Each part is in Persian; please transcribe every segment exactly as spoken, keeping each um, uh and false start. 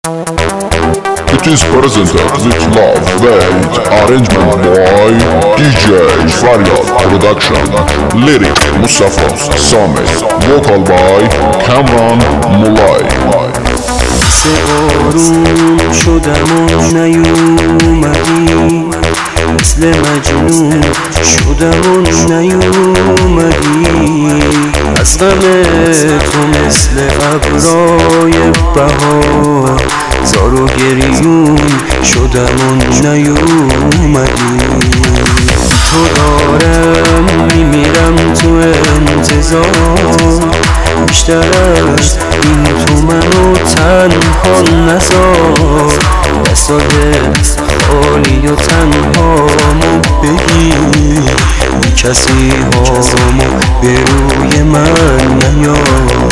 It is presented with love with arrangement by D J Faryad Production. Lyric Mustafa Sami. Vocal by Kamran Mulay. مثل آروم شدم و نیومدی، مثل مجنون شدم و نیومدی، از غم تو مثل ابرای بهار زار و گریون شدم و نیومدی. تو دارم میمیرم تو انتظار، بیشتر از این تو منو تنها نذار، دستات خالی و تنهامو بگیر، بی کسی هامو به روی من نیار.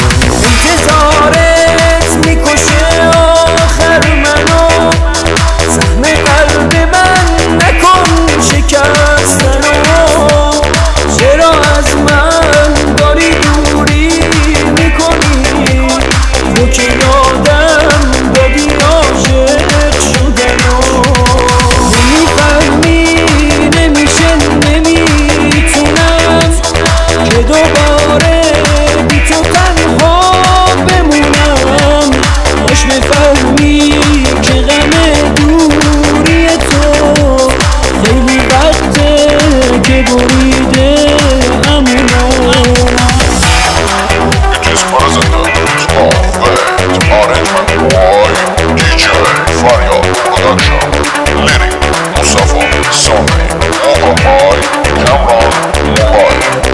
انتظارت میکشه آخر منو، زخم قلب من نکن شکستنو، چرا از من داری دوری میکنی؟ تو که یادم دادی عاشق شدنو، نمیفهمی نمیشه نمیتونم که دوباره بی تو تنها بمونم. باش بفهمی که غم دوری تو خیلی وقته که بریده امونم. It is presented with love with arrangement by D J Faryad Production. Lyric Mustafa Sami. Vocal by Kamran Mulay.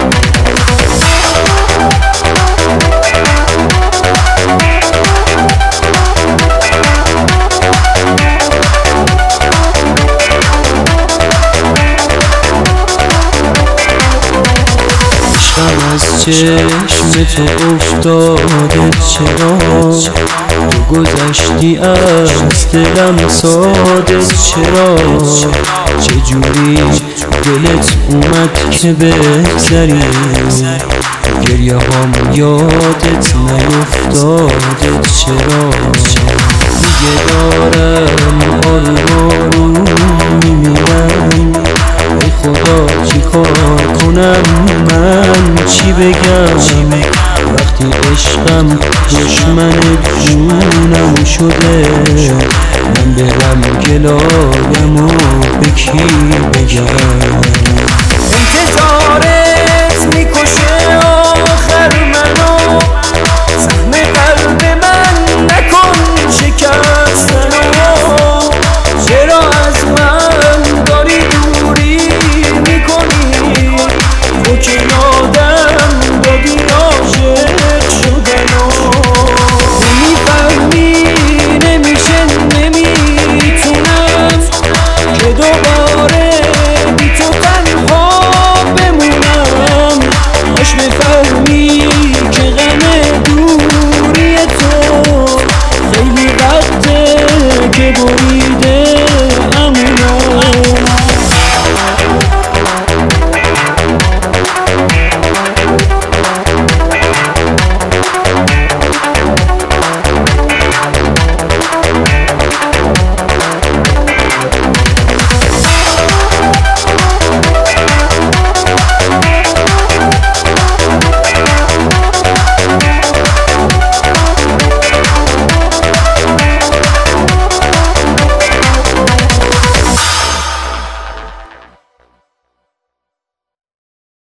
عشقم از چشم تو افتاده، چرا تو گذشتی از دلم ساده، چرا چجوری دلت اومد که بگذری، گریه هام یادت نیفتاده، چرا دیگه دارم آروم آروم میمیرم، ای خدا چی کار کنم من چی بگم، وقتی عشقم دشمن جونم شده، من برم گلایمو به کی بگم.